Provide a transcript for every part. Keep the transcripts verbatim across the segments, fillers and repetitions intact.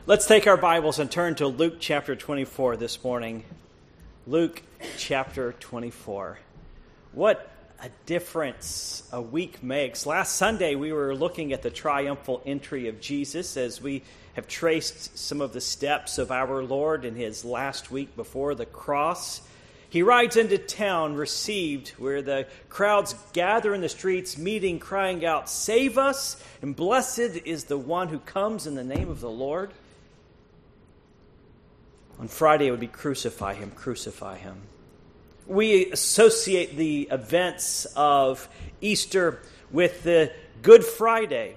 Let's take our Bibles and turn to Luke chapter twenty-four this morning. Luke chapter twenty-four. What a difference a week makes. Last Sunday we were looking at the triumphal entry of Jesus as we have traced some of the steps of our Lord in his last week before the cross. He rides into town, received, where the crowds gather in the streets, meeting, crying out, "Save us, and blessed is the one who comes in the name of the Lord." On Friday, it would be crucify him, crucify him. We associate the events of Easter with the Good Friday,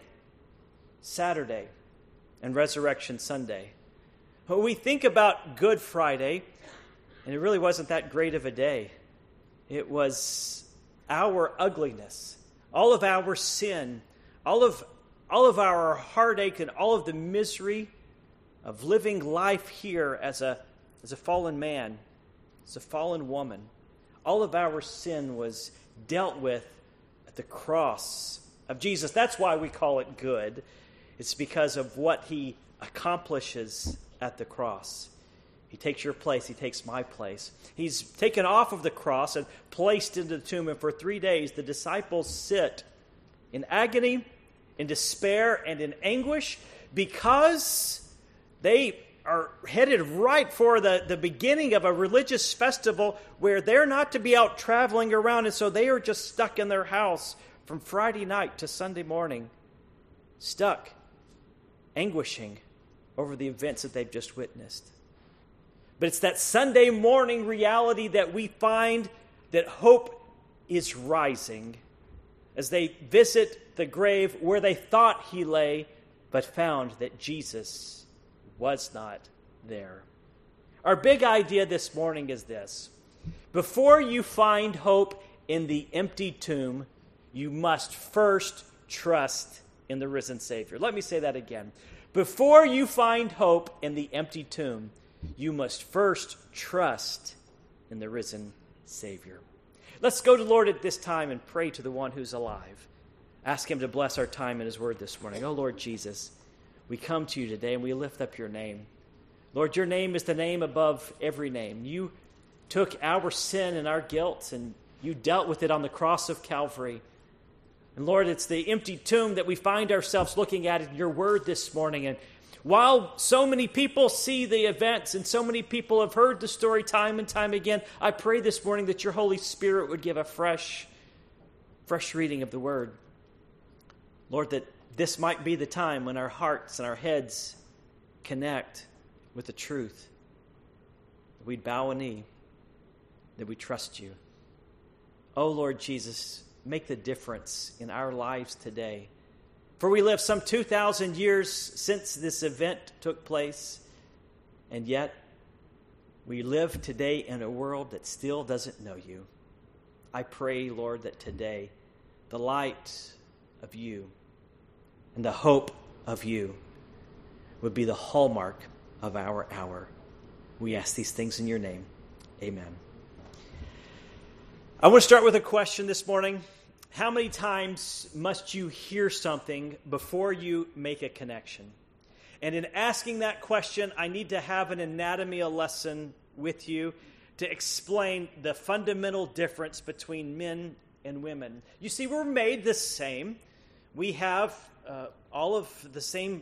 Saturday, and Resurrection Sunday. When we think about Good Friday, and it really wasn't that great of a day. It was our ugliness, all of our sin, all of, all of our heartache, and all of the misery of living life here as a, as a fallen man, as a fallen woman. All of our sin was dealt with at the cross of Jesus. That's why we call it good. It's because of what he accomplishes at the cross. He takes your place. He takes my place. He's taken off of the cross and placed into the tomb. And for three days, the disciples sit in agony, in despair, and in anguish because they are headed right for the, the beginning of a religious festival where they're not to be out traveling around. And so they are just stuck in their house from Friday night to Sunday morning, stuck, anguishing over the events that they've just witnessed. But it's that Sunday morning reality that we find that hope is rising as they visit the grave where they thought he lay, but found that Jesus was not there. Our big idea this morning is this. Before you find hope in the empty tomb, you must first trust in the risen Savior. Let me say that again. Before you find hope in the empty tomb, you must first trust in the risen Savior. Let's go to the Lord at this time and pray to the one who's alive. Ask him to bless our time in his word this morning. Oh, Lord Jesus, we come to you today and we lift up your name. Lord, your name is the name above every name. You took our sin and our guilt and you dealt with it on the cross of Calvary. And Lord, it's the empty tomb that we find ourselves looking at in your word this morning. And while so many people see the events and so many people have heard the story time and time again, I pray this morning that your Holy Spirit would give a fresh, fresh reading of the word. Lord, that this might be the time when our hearts and our heads connect with the truth. That we'd bow a knee, that we trust you. Oh, Lord Jesus, make the difference in our lives today. For we live some two thousand years since this event took place, and yet we live today in a world that still doesn't know you. I pray, Lord, that today the light of you and the hope of you would be the hallmark of our hour. We ask these things in your name. Amen. I want to start with a question this morning. How many times must you hear something before you make a connection? And in asking that question, I need to have an anatomy lesson with you to explain the fundamental difference between men and women. You see, we're made the same. We have uh, all of the same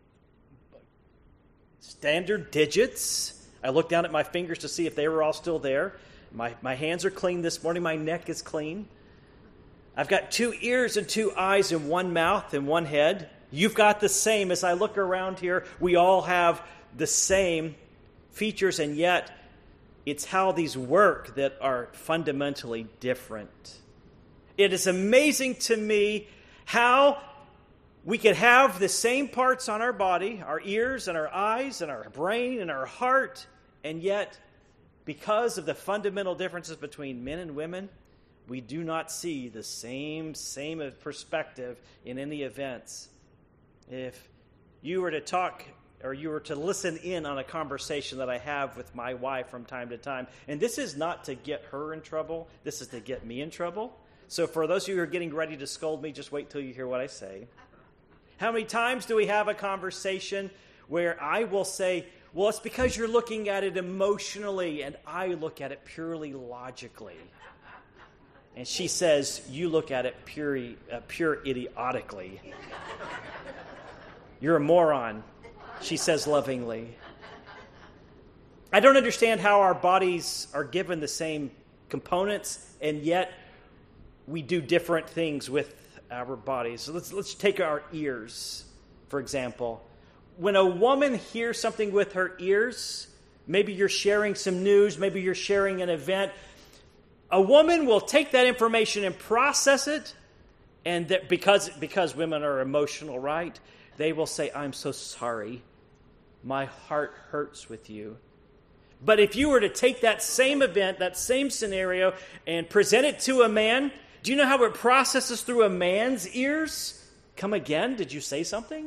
standard digits. I looked down at my fingers to see if they were all still there. My, my hands are clean this morning. My neck is clean. I've got two ears and two eyes and one mouth and one head. You've got the same. As I look around here, we all have the same features, and yet it's how these work that are fundamentally different. It is amazing to me how we could have the same parts on our body, our ears and our eyes and our brain and our heart, and yet because of the fundamental differences between men and women, we do not see the same, same perspective in any events. If you were to talk or you were to listen in on a conversation that I have with my wife from time to time, and this is not to get her in trouble, this is to get me in trouble. So for those of you who are getting ready to scold me, just wait till you hear what I say. How many times do we have a conversation where I will say, well, it's because you're looking at it emotionally, and I look at it purely logically. And she says, you look at it pure, uh, pure idiotically. You're a moron, she says lovingly. I don't understand how our bodies are given the same components, and yet we do different things with our bodies. So let's let's take our ears, for example. When a woman hears something with her ears, maybe you're sharing some news, maybe you're sharing an event, a woman will take that information and process it, and that because because women are emotional, right? They will say, I'm so sorry. My heart hurts with you. But if you were to take that same event, that same scenario, and present it to a man, do you know how it processes through a man's ears? Come again? Did you say something?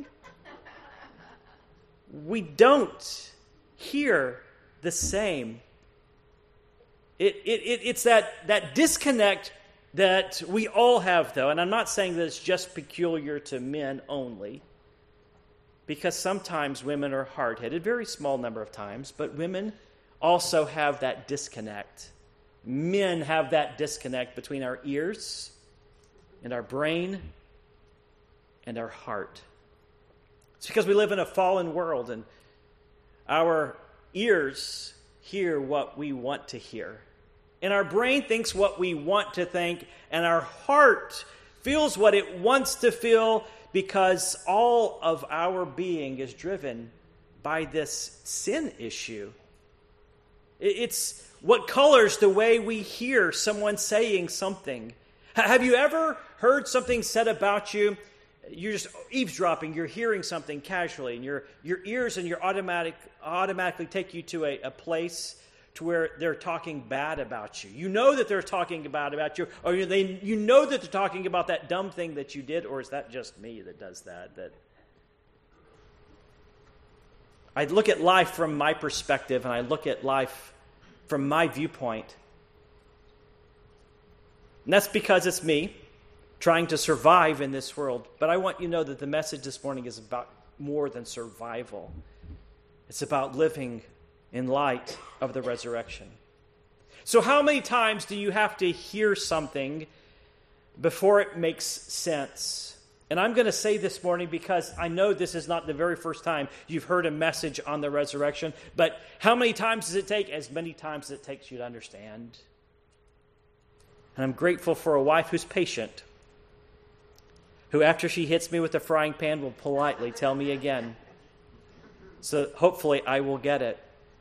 We don't hear the same. It, it, it, it's that, that disconnect that we all have, though. And I'm not saying that it's just peculiar to men only, because sometimes women are hard-headed, very small number of times, but women also have that disconnect. Men have that disconnect between our ears and our brain and our heart. It's because we live in a fallen world, and our ears hear what we want to hear. And our brain thinks what we want to think, and our heart feels what it wants to feel, because all of our being is driven by this sin issue. It's what colors the way we hear someone saying something. Have you ever heard something said about you? You're just eavesdropping, you're hearing something casually, and your your ears and your automatic automatically take you to a, a place to where they're talking bad about you. You know that they're talking bad about you, or they you know that they're talking about that dumb thing that you did, or is that just me that does that? That I look at life from my perspective, and I look at life from my viewpoint. And that's because it's me trying to survive in this world. But I want you to know that the message this morning is about more than survival. It's about living in light of the resurrection. So how many times do you have to hear something before it makes sense? And I'm going to say this morning, because I know this is not the very first time you've heard a message on the resurrection, but how many times does it take? As many times as it takes you to understand. And I'm grateful for a wife who's patient, who after she hits me with a frying pan will politely tell me again. So hopefully I will get it.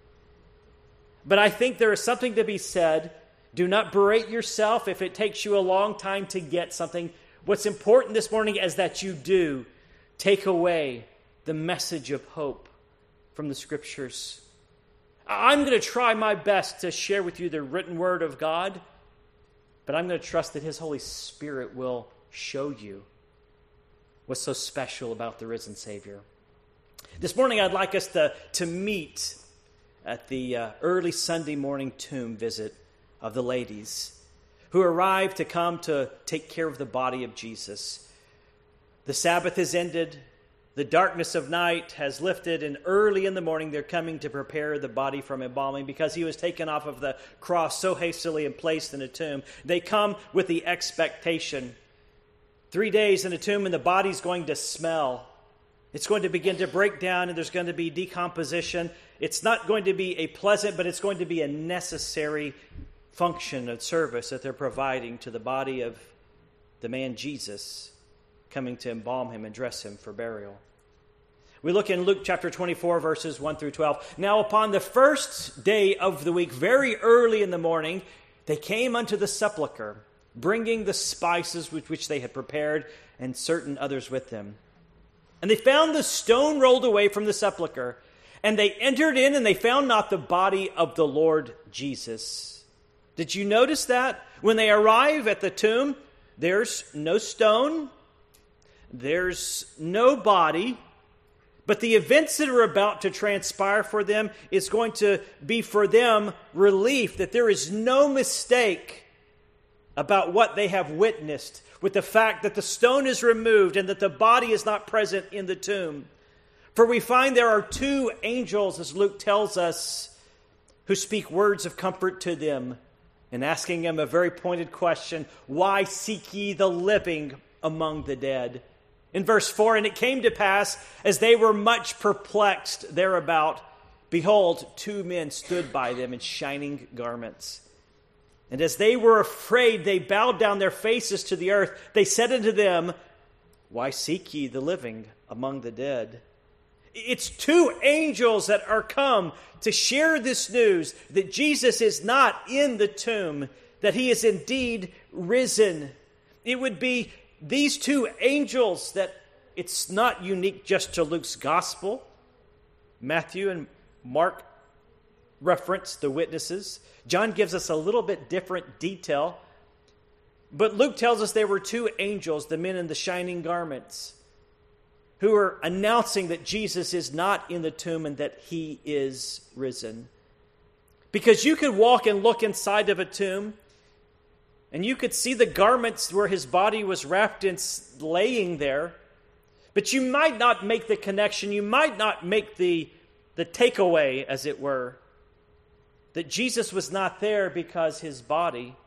But I think there is something to be said. Do not berate yourself if it takes you a long time to get something. What's important this morning is that you do take away the message of hope from the Scriptures. I'm going to try my best to share with you the written word of God, but I'm going to trust that His Holy Spirit will show you what's so special about the risen Savior. This morning I'd like us to, to meet at the uh, early Sunday morning tomb visit of the ladies who arrived to come to take care of the body of Jesus. The Sabbath has ended. The darkness of night has lifted, and early in the morning they're coming to prepare the body from embalming because he was taken off of the cross so hastily and placed in a tomb. They come with the expectation. Three days in a tomb and the body's going to smell. It's going to begin to break down and there's going to be decomposition. It's not going to be a pleasant, but it's going to be a necessary function of service that they're providing to the body of the man Jesus, coming to embalm him and dress him for burial. We look in Luke chapter twenty-four, verses one through twelve. Now upon the first day of the week, very early in the morning, they came unto the sepulchre, bringing the spices with which they had prepared, and certain others with them. And they found the stone rolled away from the sepulchre, and they entered in, and they found not the body of the Lord Jesus. Did you notice that? When they arrive at the tomb, there's no stone, there's no body, but the events that are about to transpire for them is going to be for them relief, that there is no mistake about what they have witnessed with the fact that the stone is removed and that the body is not present in the tomb. For we find there are two angels, as Luke tells us, who speak words of comfort to them, and asking them a very pointed question, why seek ye the living among the dead? In verse four, and it came to pass, as they were much perplexed thereabout, behold, two men stood by them in shining garments. And as they were afraid, they bowed down their faces to the earth. They said unto them, why seek ye the living among the dead? It's two angels that are come to share this news that Jesus is not in the tomb, that he is indeed risen. It would be these two angels that it's not unique just to Luke's gospel. Matthew and Mark reference the witnesses. John gives us a little bit different detail. But Luke tells us there were two angels, the men in the shining garments, who are announcing that Jesus is not in the tomb and that he is risen. Because you could walk and look inside of a tomb, and you could see the garments where his body was wrapped in laying there, but you might not make the connection, you might not make the, the takeaway, as it were, that Jesus was not there because his body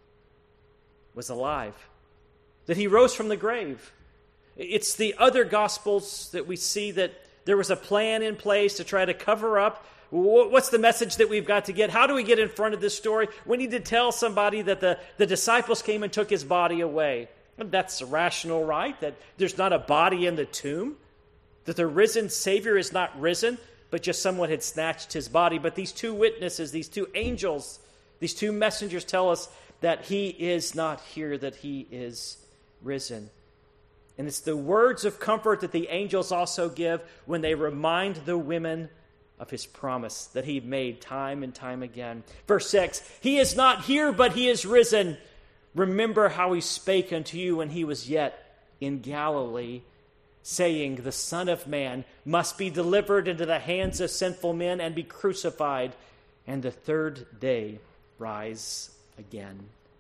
was alive, that he rose from the grave. It's the other Gospels that we see that there was a plan in place to try to cover up. What's the message that we've got to get? How do we get in front of this story? We need to tell somebody that the, the disciples came and took his body away. That's rational, right? That there's not a body in the tomb, that the risen Savior is not risen, but just someone had snatched his body. But these two witnesses, these two angels, these two messengers tell us that he is not here, that he is risen. And it's the words of comfort that the angels also give when they remind the women of his promise that he made time and time again. Verse six, he is not here, but he is risen. Remember how he spake unto you when he was yet in Galilee, saying, the Son of Man must be delivered into the hands of sinful men and be crucified, and the third day rise again.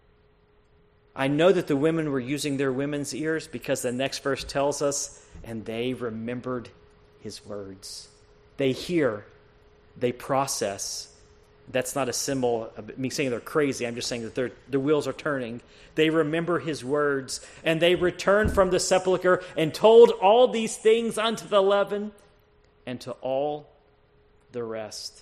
I know that the women were using their women's ears because the next verse tells us, and they remembered his words. They hear, they process. That's not a symbol of me saying they're crazy. I'm just saying that their wheels are turning. They remember his words, and they returned from the sepulchre and told all these things unto the eleven and to all the rest.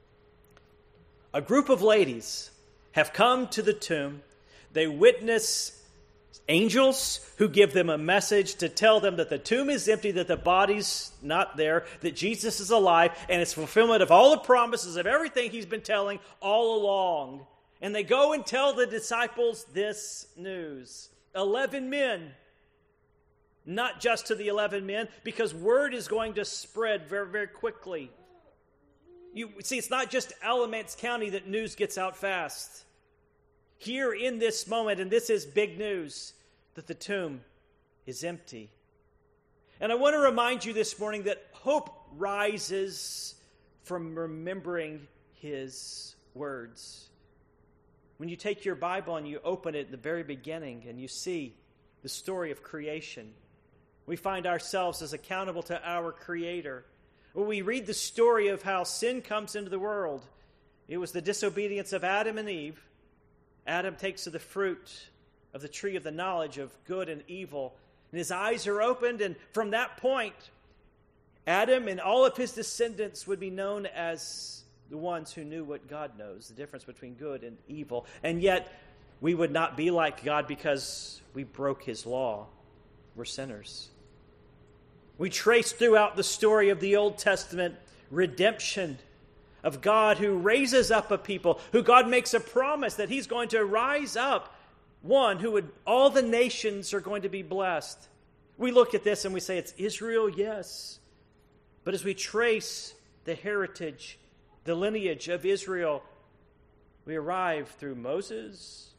A group of ladies have come to the tomb. They witness angels who give them a message to tell them that the tomb is empty, that the body's not there, that Jesus is alive, and it's fulfillment of all the promises of everything he's been telling all along. And they go and tell the disciples this news. Eleven men. Not just to the eleven men, because word is going to spread very, very quickly. You see, it's not just Alamance County that news gets out fast. Here in this moment, and this is big news, that the tomb is empty. And I want to remind you this morning that hope rises from remembering his words. When you take your Bible and you open it at the very beginning and you see the story of creation, we find ourselves as accountable to our Creator. When we read the story of how sin comes into the world, it was the disobedience of Adam and Eve. Adam takes of the fruit of the tree of the knowledge of good and evil, and his eyes are opened, and from that point, Adam and all of his descendants would be known as the ones who knew what God knows, the difference between good and evil. And yet, we would not be like God because we broke his law. We're sinners. We trace throughout the story of the Old Testament redemption of God who raises up a people, who God makes a promise that he's going to rise up one who would, all the nations are going to be blessed. We look at this and we say it's Israel, yes. But as we trace the heritage, the lineage of Israel, we arrive through Moses.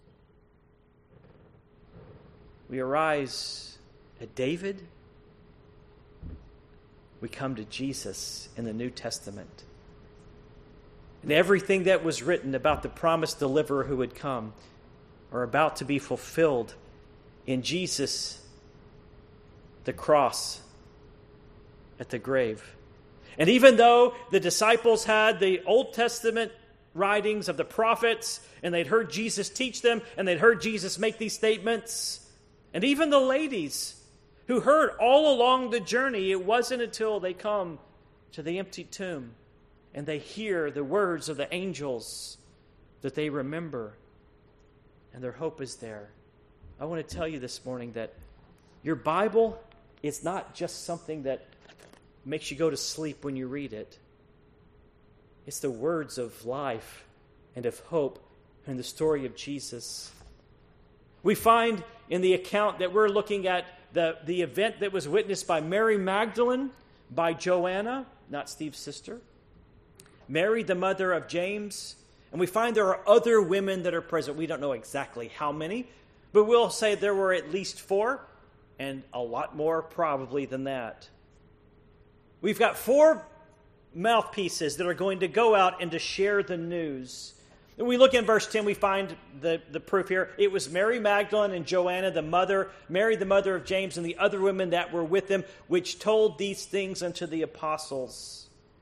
We arise at David. We come to Jesus in the New Testament. And everything that was written about the promised deliverer who would come are about to be fulfilled in Jesus, the cross, at the grave. And even though the disciples had the Old Testament writings of the prophets, and they'd heard Jesus teach them, and they'd heard Jesus make these statements, and even the ladies who heard all along the journey, it wasn't until they come to the empty tomb and they hear the words of the angels that they remember, and their hope is there. I want to tell you this morning that your Bible is not just something that makes you go to sleep when you read it. It's the words of life and of hope and the story of Jesus. We find in the account that we're looking at the, the event that was witnessed by Mary Magdalene, by Joanna, not Steve's sister, Mary, the mother of James, and we find there are other women that are present. We don't know exactly how many, but we'll say there were at least four, and a lot more probably than that. We've got four mouthpieces that are going to go out and to share the news. When we look in verse ten, we find the, the proof here. It was Mary Magdalene and Joanna, the mother, Mary, the mother of James, and the other women that were with them, which told these things unto the apostles.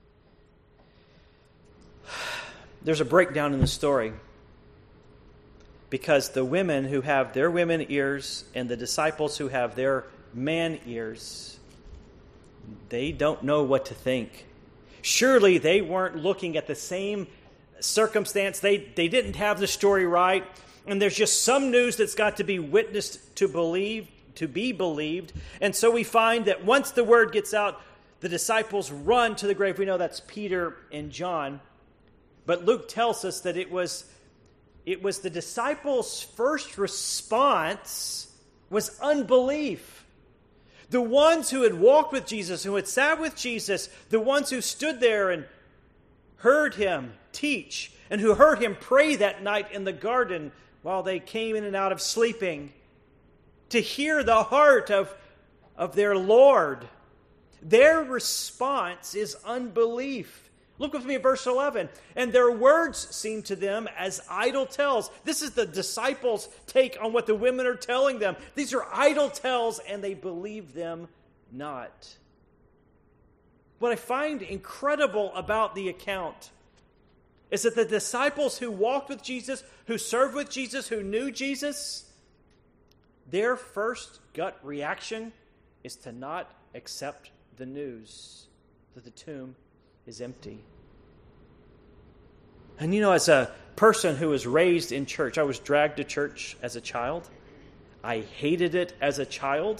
There's a breakdown in the story, because the women who have their women ears and the disciples who have their man ears, they don't know what to think. Surely they weren't looking at the same circumstance. They, they didn't have the story right. And there's just some news that's got to be witnessed to believe, to be believed. And so we find that once the word gets out, the disciples run to the grave. We know that's Peter and John. But Luke tells us that it was, it was the disciples' first response was unbelief. The ones who had walked with Jesus, who had sat with Jesus, the ones who stood there and heard him teach, and who heard him pray that night in the garden while they came in and out of sleeping, to hear the heart of, of their Lord. Their response is unbelief. Look with me at verse eleven. And their words seemed to them as idle tales. This is the disciples' take on what the women are telling them. These are idle tales, and they believe them not. What I find incredible about the account is that the disciples who walked with Jesus, who served with Jesus, who knew Jesus, their first gut reaction is to not accept the news that the tomb is empty. And you know, as a person who was raised in church, I was dragged to church as a child. I hated it as a child.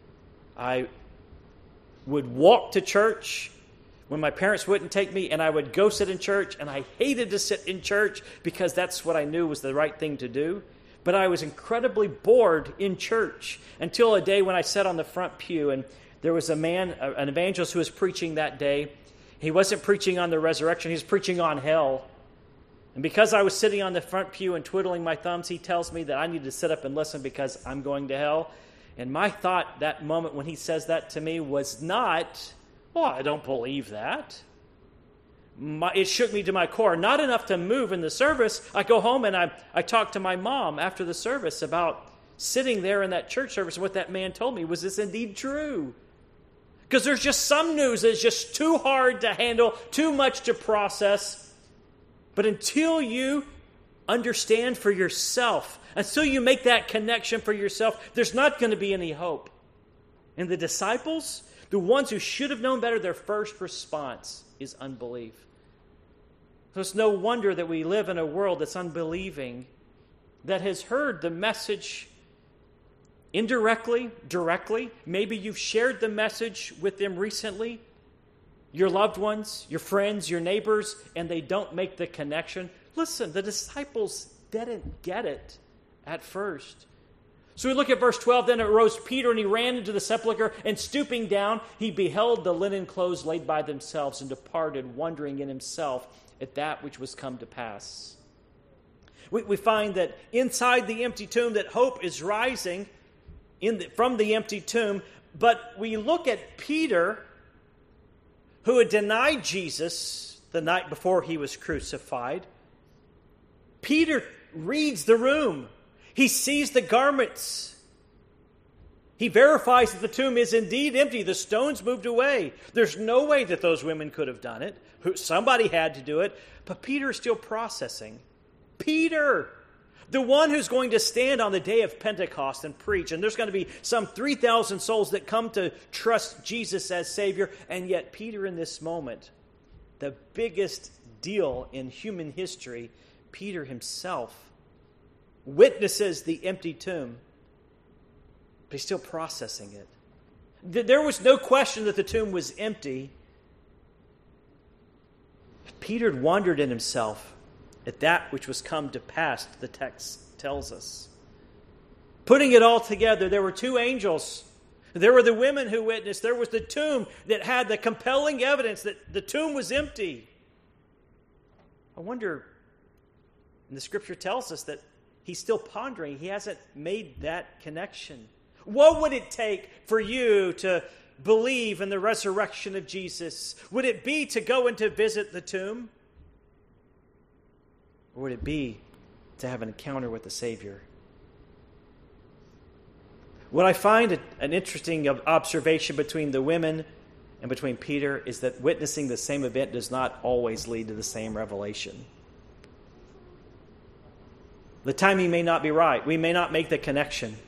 I would walk to church when my parents wouldn't take me, and I would go sit in church, and I hated to sit in church because that's what I knew was the right thing to do. But I was incredibly bored in church until a day when I sat on the front pew, and there was a man, an evangelist who was preaching that day. He wasn't preaching on the resurrection, he was preaching on hell. And because I was sitting on the front pew and twiddling my thumbs, he tells me that I need to sit up and listen because I'm going to hell. And my thought that moment when he says that to me was not, well, I don't believe that. My, it shook me to my core. Not enough to move in the service. I go home and I, I talk to my mom after the service about sitting there in that church service. What that man told me, was this indeed true? Because there's just some news that's just too hard to handle, too much to process. But until you understand for yourself, until you make that connection for yourself, there's not going to be any hope. And the disciples, the ones who should have known better, their first response is unbelief. So it's no wonder that we live in a world that's unbelieving, that has heard the message indirectly, directly. Maybe you've shared the message with them recently, your loved ones, your friends, your neighbors, and they don't make the connection. Listen, the disciples didn't get it at first. So we look at verse twelve. Then arose Peter, and he ran into the sepulchre, and stooping down, he beheld the linen clothes laid by themselves, and departed, wondering in himself at that which was come to pass. We, we find that inside the empty tomb, that hope is rising in the, from the empty tomb. But we look at Peter, who had denied Jesus the night before he was crucified. Peter reads the room. He sees the garments. He verifies that the tomb is indeed empty. The stones moved away. There's no way that those women could have done it. Somebody had to do it. But Peter is still processing. Peter, the one who's going to stand on the day of Pentecost and preach. And there's going to be some three thousand souls that come to trust Jesus as Savior. And yet Peter in this moment, the biggest deal in human history, Peter himself witnesses the empty tomb. But he's still processing it. There was no question that the tomb was empty. Peter had wondered in himself at that which was come to pass, the text tells us. Putting it all together, there were two angels. There were the women who witnessed. There was the tomb that had the compelling evidence that the tomb was empty. I wonder, and the scripture tells us that he's still pondering. He hasn't made that connection. What would it take for you to believe in the resurrection of Jesus? Would it be to go and to visit the tomb? Or would it be to have an encounter with the Savior? What I find an interesting observation between the women and between Peter is that witnessing the same event does not always lead to the same revelation. The timing may not be right. We may not make the connection.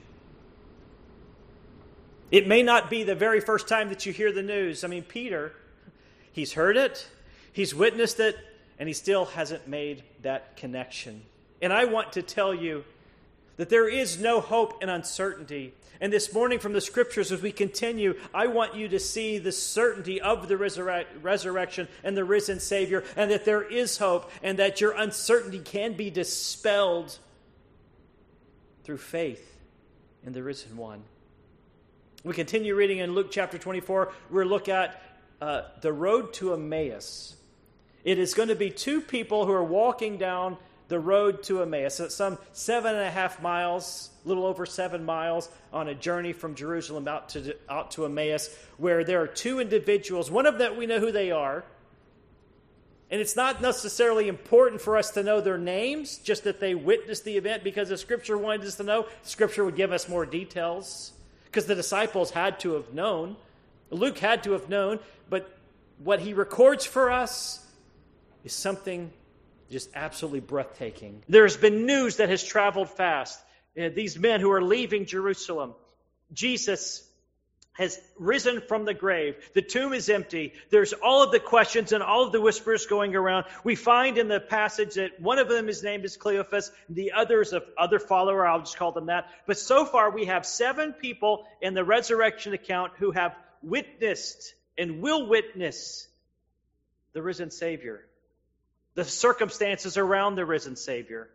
It may not be the very first time that you hear the news. I mean, Peter, he's heard it, he's witnessed it, and he still hasn't made that connection. And I want to tell you that there is no hope in uncertainty. And this morning from the Scriptures, as we continue, I want you to see the certainty of the resurre- resurrection and the risen Savior, and that there is hope, and that your uncertainty can be dispelled through faith in the risen one. We continue reading in Luke chapter twenty-four. We'll look at uh, the road to Emmaus. It is going to be two people who are walking down the road to Emmaus. It's some seven and a half miles, a little over seven miles, on a journey from Jerusalem out to out to Emmaus, where there are two individuals. One of them, we know who they are. And it's not necessarily important for us to know their names, just that they witnessed the event, because if Scripture wanted us to know, Scripture would give us more details. Because the disciples had to have known. Luke had to have known. But what he records for us is something just absolutely breathtaking. There's been news that has traveled fast. Uh, these men who are leaving Jerusalem. Jesus has risen from the grave. The tomb is empty. There's all of the questions and all of the whispers going around. We find in the passage that one of them is named as Cleophas, the other is a other follower. I'll just call them that. But so far we have seven people in the resurrection account who have witnessed and will witness the risen Savior. The circumstances around the risen Savior.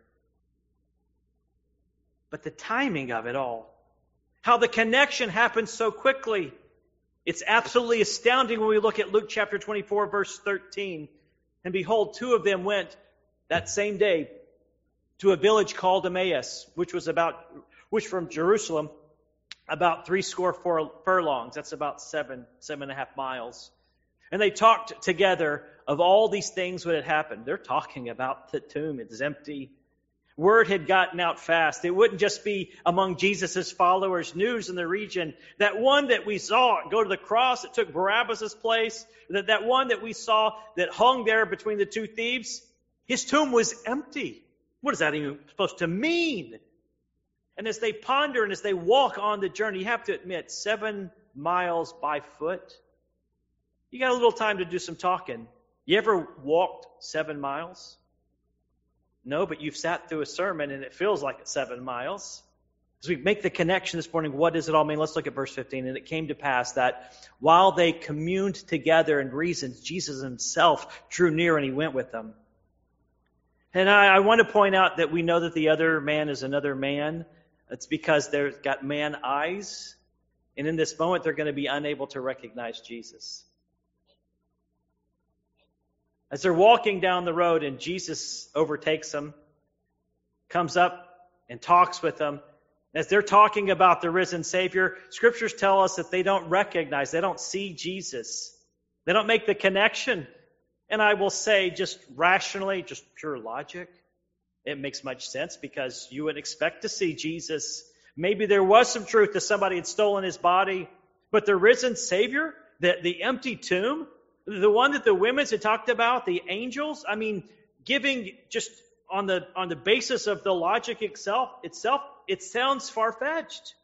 But the timing of it all. How the connection happens so quickly. It's absolutely astounding when we look at Luke chapter twenty-four, verse thirteen. And behold, two of them went that same day to a village called Emmaus, which was about, which from Jerusalem, about three score four furlongs. That's about seven, seven and a half miles. And they talked together of all these things that had happened. They're talking about the tomb. It's empty. Word had gotten out fast. It wouldn't just be among Jesus' followers, news in the region. That one that we saw go to the cross that took Barabbas' place, that, that one that we saw that hung there between the two thieves, his tomb was empty. What is that even supposed to mean? And as they ponder and as they walk on the journey, you have to admit, seven miles by foot, you got a little time to do some talking. You ever walked seven miles? No, but you've sat through a sermon and it feels like it's seven miles. As we make the connection this morning, what does it all mean? Let's look at verse fifteen. And it came to pass that while they communed together and reasoned, Jesus himself drew near and he went with them. And I, I want to point out that we know that the other man is another man. It's because they've got man eyes. And in this moment, they're going to be unable to recognize Jesus. As they're walking down the road and Jesus overtakes them, comes up and talks with them. As they're talking about the risen Savior, Scriptures tell us that they don't recognize, they don't see Jesus. They don't make the connection. And I will say, just rationally, just pure logic, it makes much sense because you would expect to see Jesus. Maybe there was some truth that somebody had stolen his body, but the risen Savior, the, the empty tomb, the one that the women had talked about, the angels, I mean, giving just on the on the basis of the logic itself, itself, it sounds far-fetched.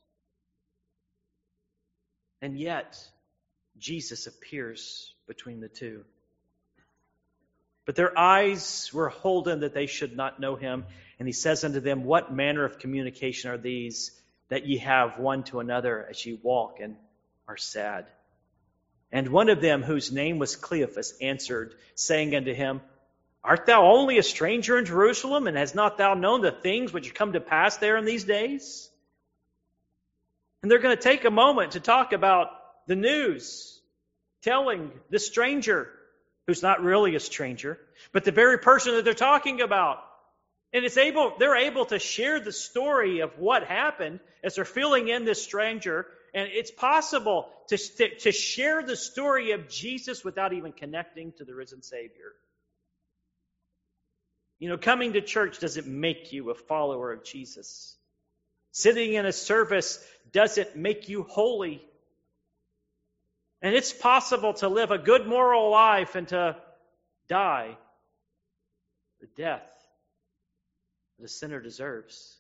And yet, Jesus appears between the two. But their eyes were holden that they should not know him. And he says unto them, what manner of communication are these that ye have one to another as ye walk and are sad? And one of them, whose name was Cleophas, answered, saying unto him, art thou only a stranger in Jerusalem, and hast not thou known the things which come to pass there in these days? And they're going to take a moment to talk about the news, telling the stranger, who's not really a stranger, but the very person that they're talking about. And it's able, they're able to share the story of what happened as they're filling in this stranger. And it's possible to, to, to share the story of Jesus without even connecting to the risen Savior. You know, coming to church doesn't make you a follower of Jesus. Sitting in a service doesn't make you holy. And it's possible to live a good moral life and to die the death the sinner deserves.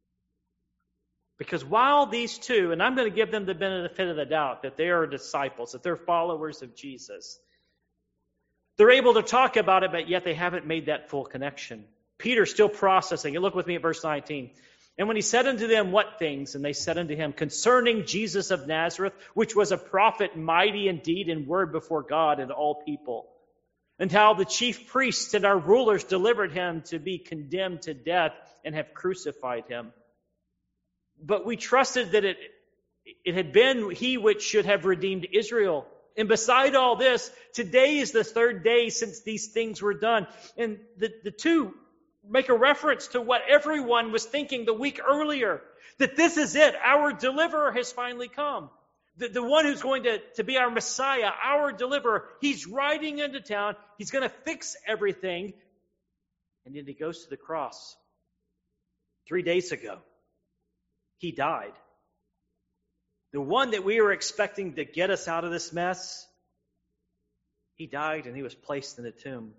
Because while these two, and I'm going to give them the benefit of the doubt that they are disciples, that they're followers of Jesus, they're able to talk about it, but yet they haven't made that full connection. Peter's still processing. And look with me at verse nineteen. And when he said unto them, what things? And they said unto him, concerning Jesus of Nazareth, which was a prophet mighty in deed and word before God and all people. And how the chief priests and our rulers delivered him to be condemned to death and have crucified him. But we trusted that it, it had been he which should have redeemed Israel. And beside all this, today is the third day since these things were done. And the, the two make a reference to what everyone was thinking the week earlier. That this is it. Our deliverer has finally come. The, the one who's going to, to be our Messiah, our deliverer, he's riding into town. He's going to fix everything. And then he goes to the cross. Three days ago, he died. The one that we were expecting to get us out of this mess, he died and he was placed in the tomb.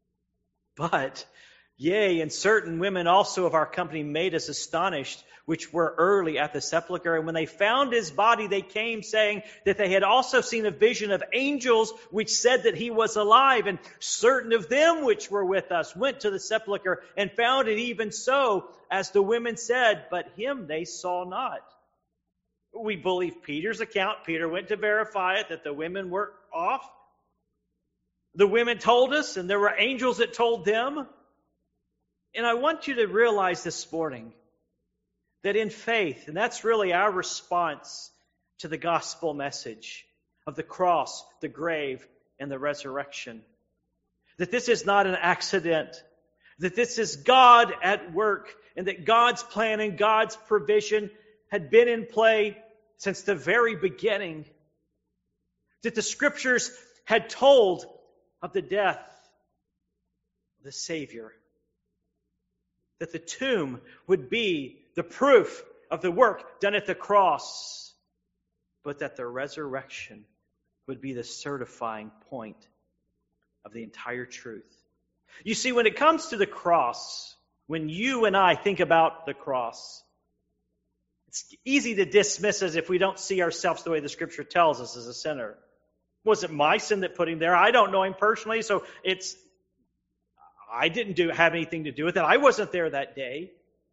But, yea, and certain women also of our company made us astonished, which were early at the sepulchre. And when they found his body, they came saying that they had also seen a vision of angels, which said that he was alive. And certain of them which were with us went to the sepulchre and found it even so, as the women said, but him they saw not. We believe Peter's account. Peter went to verify it, that the women were off. The women told us, and there were angels that told them. And I want you to realize this morning that in faith, and that's really our response to the gospel message of the cross, the grave, and the resurrection, that this is not an accident, that this is God at work, and that God's plan and God's provision had been in play since the very beginning, that the Scriptures had told of the death of the Savior, that the tomb would be the proof of the work done at the cross, but that the resurrection would be the certifying point of the entire truth. You see, when it comes to the cross, when you and I think about the cross, it's easy to dismiss as if we don't see ourselves the way the Scripture tells us as a sinner. Was it my sin that put him there? I don't know him personally, so it's I didn't do have anything to do with it. I wasn't there that day.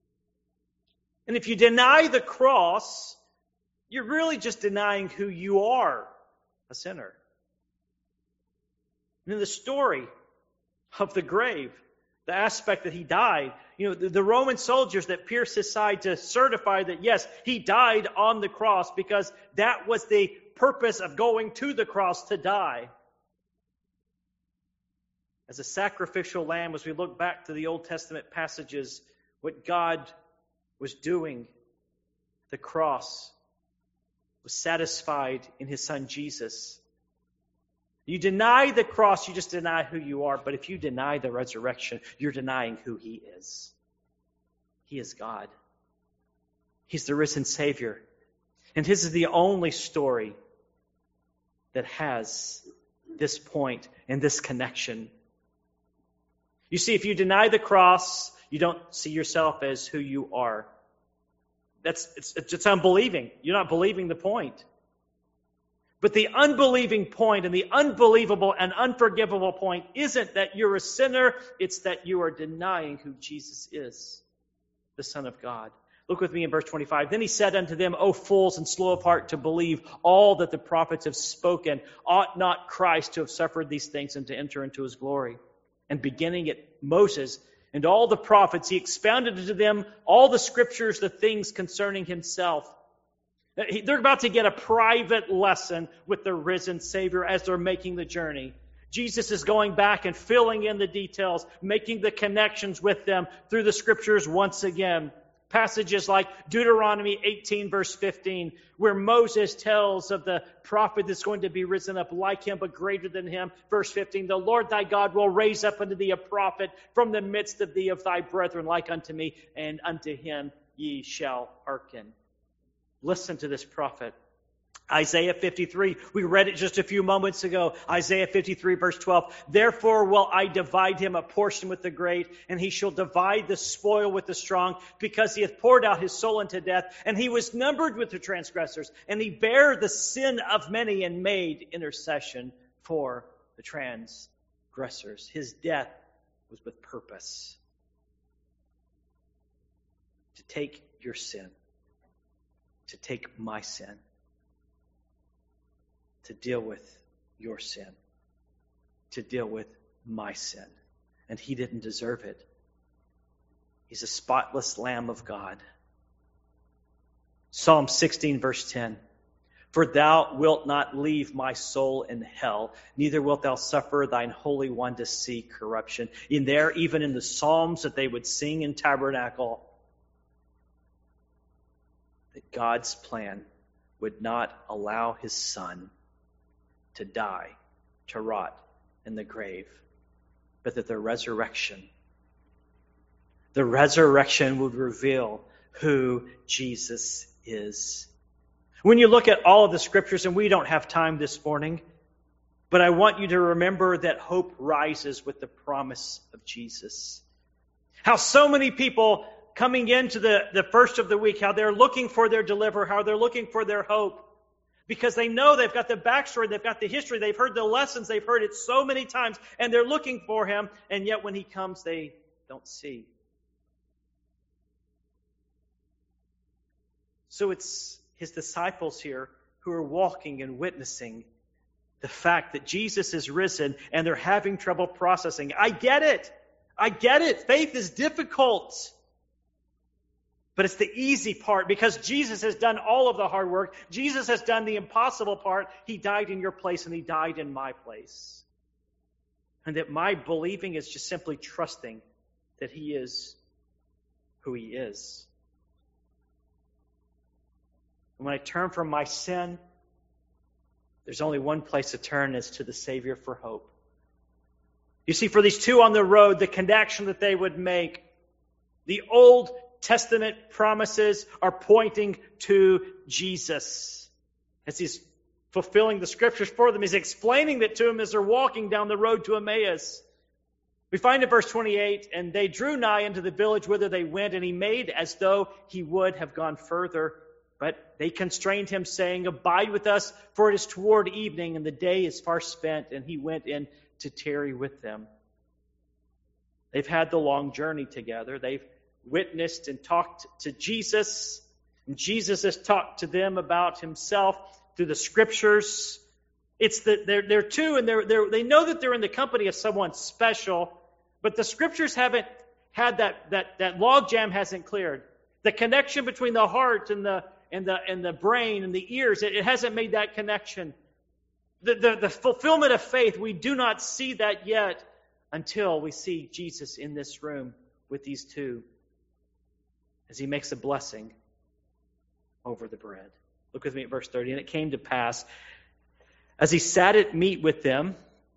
And if you deny the cross, you're really just denying who you are, a sinner. And in the story of the grave, the aspect that he died, you know, the, the Roman soldiers that pierced his side to certify that, yes, he died on the cross because that was the purpose of going to the cross, to die. As a sacrificial lamb, as we look back to the Old Testament passages, what God was doing at the cross was satisfied in his Son Jesus. You deny the cross, you just deny who you are. But if you deny the resurrection, you're denying who he is. He is God. He's the risen Savior. And his is the only story that has this point and this connection. You see, if you deny the cross, you don't see yourself as who you are. That's it's, it's unbelieving. You're not believing the point. But the unbelieving point and the unbelievable and unforgivable point isn't that you're a sinner, it's that you are denying who Jesus is, the Son of God. Look with me in verse twenty-five. Then he said unto them, O fools, and slow of heart to believe all that the prophets have spoken. Ought not Christ to have suffered these things and to enter into his glory? And beginning at Moses and all the prophets, he expounded to them all the scriptures, the things concerning himself. They're about to get a private lesson with the risen Savior as they're making the journey. Jesus is going back and filling in the details, making the connections with them through the scriptures once again. Passages like Deuteronomy eighteen, verse fifteen, where Moses tells of the prophet that's going to be risen up like him, but greater than him. Verse fifteen, the Lord thy God will raise up unto thee a prophet from the midst of thee of thy brethren like unto me, and unto him ye shall hearken. Listen to this prophet. Isaiah fifty-three, we read it just a few moments ago. Isaiah fifty-three, verse twelve. Therefore will I divide him a portion with the great, and he shall divide the spoil with the strong, because he hath poured out his soul unto death, and he was numbered with the transgressors, and he bare the sin of many and made intercession for the transgressors. His death was with purpose. To take your sin. To take my sin. To deal with your sin, to deal with my sin. And he didn't deserve it. He's a spotless Lamb of God. Psalm sixteen, verse ten. For thou wilt not leave my soul in hell, neither wilt thou suffer thine Holy One to see corruption. In there, even in the Psalms that they would sing in Tabernacle, that God's plan would not allow his Son to die, to rot in the grave, but that the resurrection, the resurrection would reveal who Jesus is. When you look at all of the scriptures, and we don't have time this morning, but I want you to remember that hope rises with the promise of Jesus. How so many people coming into the, the first of the week, how they're looking for their deliverer, how they're looking for their hope. Because they know they've got the backstory, they've got the history, they've heard the lessons, they've heard it so many times, and they're looking for him, and yet when he comes, they don't see. So it's his disciples here who are walking and witnessing the fact that Jesus is risen, and they're having trouble processing. I get it. I get it. Faith is difficult. But it's the easy part because Jesus has done all of the hard work. Jesus has done the impossible part. He died in your place and he died in my place. And that my believing is just simply trusting that he is who he is. And when I turn from my sin, there's only one place to turn, is to the Savior for hope. You see, for these two on the road, the connection that they would make, the Old Testament promises are pointing to Jesus. As he's fulfilling the scriptures for them, he's explaining that to them as they're walking down the road to Emmaus. We find in verse twenty-eight, and they drew nigh into the village whither they went, and he made as though he would have gone further. But they constrained him, saying, Abide with us, for it is toward evening, and the day is far spent. And he went in to tarry with them. They've had the long journey together. They've witnessed and talked to Jesus. And Jesus has talked to them about himself through the scriptures. It's that they're, they're two, and they're, they're, they know that they're in the company of someone special, but the scriptures haven't had that, that, that log jam hasn't cleared. The connection between the heart and the, and the, and the brain and the ears, it, it hasn't made that connection. The, the, the fulfillment of faith, we do not see that yet until we see Jesus in this room with these two, as he makes a blessing over the bread. Look with me at verse thirty. And it came to pass, as he sat at meat with them,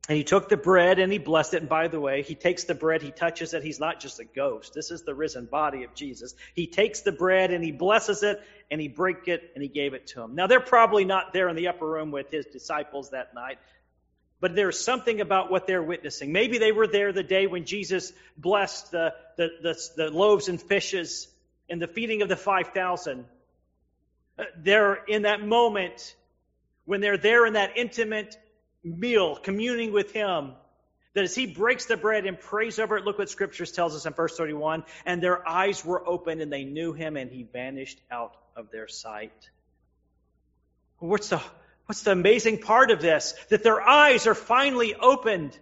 And he took the bread and he blessed it. And by the way, he takes the bread, he touches it. He's not just a ghost. This is the risen body of Jesus. He takes the bread and he blesses it and he broke it and he gave it to him. Now, they're probably not there in the upper room with his disciples that night, but there's something about what they're witnessing. Maybe they were there the day when Jesus blessed the, the, the, the loaves and fishes in the feeding of the five thousand. They're in that moment when they're there in that intimate meal, communing with him, that as he breaks the bread and prays over it, look what Scriptures tells us in verse thirty-one, and their eyes were opened and they knew him and he vanished out of their sight. What's the, what's the amazing part of this? That their eyes are finally opened.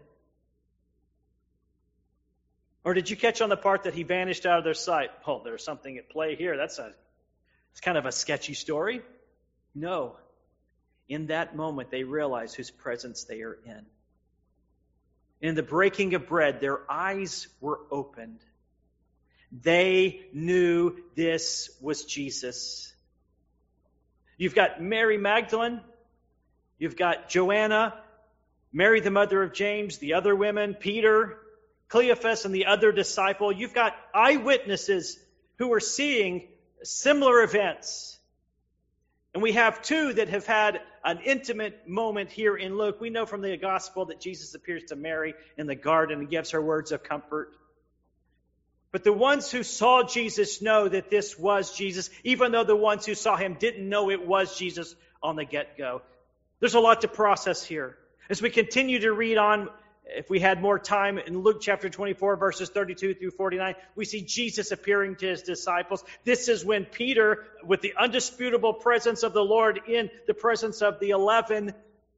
Or did you catch on the part that he vanished out of their sight? Oh, there's something at play here. That's a, it's kind of a sketchy story. No. In that moment, they realize whose presence they are in. In the breaking of bread, their eyes were opened. They knew this was Jesus. You've got Mary Magdalene. You've got Joanna, Mary the mother of James, the other women, Peter, Cleophas, and the other disciple. You've got eyewitnesses who are seeing similar events. And we have two that have had an intimate moment here in Luke. We know from the gospel that Jesus appears to Mary in the garden and gives her words of comfort. But the ones who saw Jesus know that this was Jesus, even though the ones who saw him didn't know it was Jesus on the get-go. There's a lot to process here. As we continue to read on, if we had more time, in Luke chapter twenty-four, verses thirty-two through forty-nine, we see Jesus appearing to his disciples. This is when Peter, with the undisputable presence of the Lord in the presence of the eleven,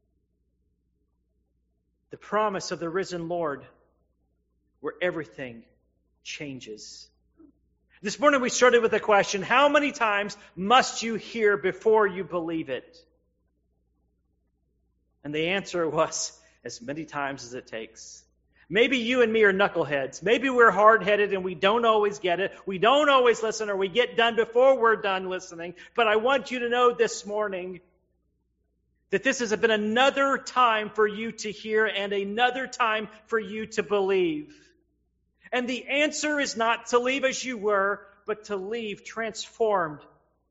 the promise of the risen Lord, where everything changes. This morning we started with the question, how many times must you hear before you believe it? And the answer was, as many times as it takes. Maybe you and me are knuckleheads. Maybe we're hard-headed and we don't always get it. We don't always listen, or we get done before we're done listening. But I want you to know this morning that this has been another time for you to hear and another time for you to believe. And the answer is not to leave as you were, but to leave transformed,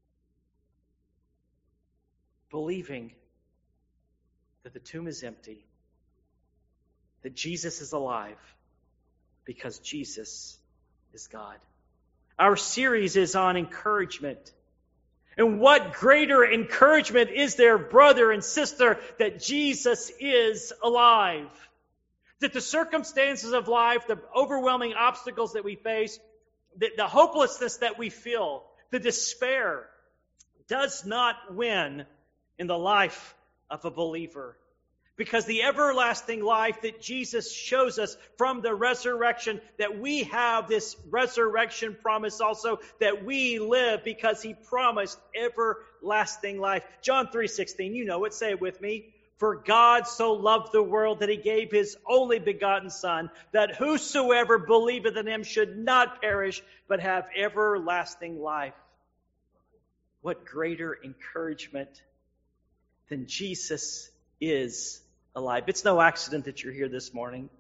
believing that the tomb is empty, that Jesus is alive, because Jesus is God. Our series is on encouragement. And what greater encouragement is there, brother and sister, that Jesus is alive? That the circumstances of life, the overwhelming obstacles that we face, the, the hopelessness that we feel, the despair, does not win in the life of a believer. Because the everlasting life that Jesus shows us from the resurrection, that we have this resurrection promise also, that we live because he promised everlasting life. John three sixteen, you know it, say it with me. For God so loved the world that he gave his only begotten Son, that whosoever believeth in him should not perish, but have everlasting life. What greater encouragement than Jesus is alive. It's no accident that you're here this morning.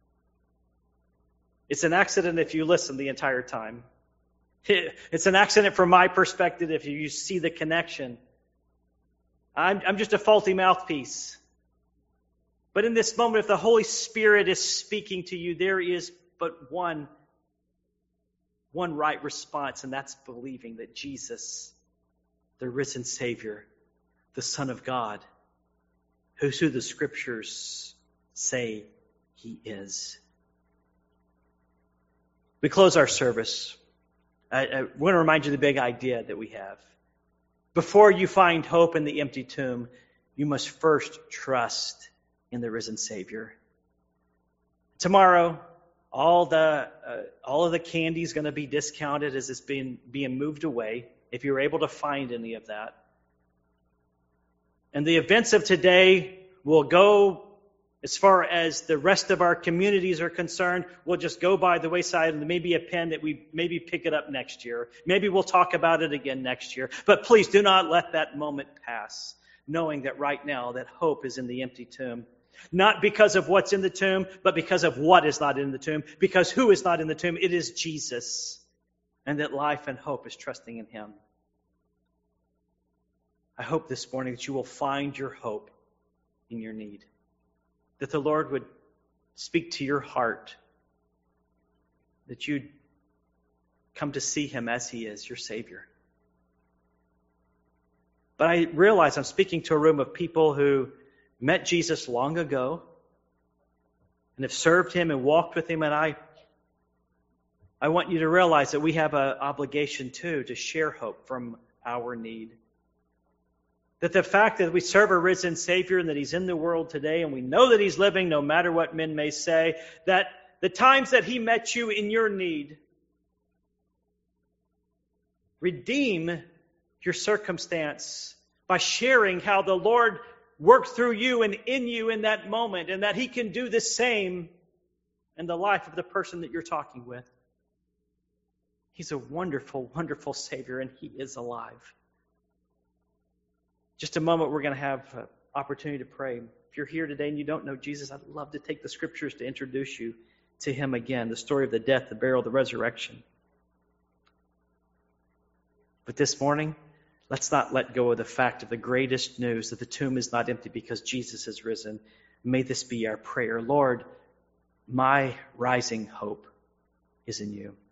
It's an accident if you listen the entire time. It's an accident from my perspective if you see the connection. I'm, I'm just a faulty mouthpiece. But in this moment, if the Holy Spirit is speaking to you, there is but one, one right response, and that's believing that Jesus, the risen Savior, the Son of God, who's who the Scriptures say he is. We close our service. I, I want to remind you of the big idea that we have. Before you find hope in the empty tomb, you must first trust in the risen Savior. Tomorrow, all the uh, all of the candy is going to be discounted as it's being being moved away, if you're able to find any of that. And the events of today will go, as far as the rest of our communities are concerned, we'll just go by the wayside, and maybe a pen that we maybe pick it up next year. Maybe we'll talk about it again next year. But please do not let that moment pass, knowing that right now that hope is in the empty tomb. Not because of what's in the tomb, but because of what is not in the tomb. Because who is not in the tomb? It is Jesus. And that life and hope is trusting in him. I hope this morning that you will find your hope in your need. That the Lord would speak to your heart. That you'd come to see him as he is, your Savior. But I realize I'm speaking to a room of people who met Jesus long ago and have served him and walked with him. And I, I want you to realize that we have an obligation too to share hope from our need. That the fact that we serve a risen Savior and that he's in the world today and we know that he's living no matter what men may say, that the times that he met you in your need redeem your circumstance by sharing how the Lord worked through you and in you in that moment, and that he can do the same in the life of the person that you're talking with. He's a wonderful, wonderful Savior, and he is alive. Just a moment, we're going to have an opportunity to pray. If you're here today and you don't know Jesus, I'd love to take the scriptures to introduce you to him again, the story of the death, the burial, the resurrection. But this morning, let's not let go of the fact of the greatest news, that the tomb is not empty because Jesus has risen. May this be our prayer. Lord, my rising hope is in you.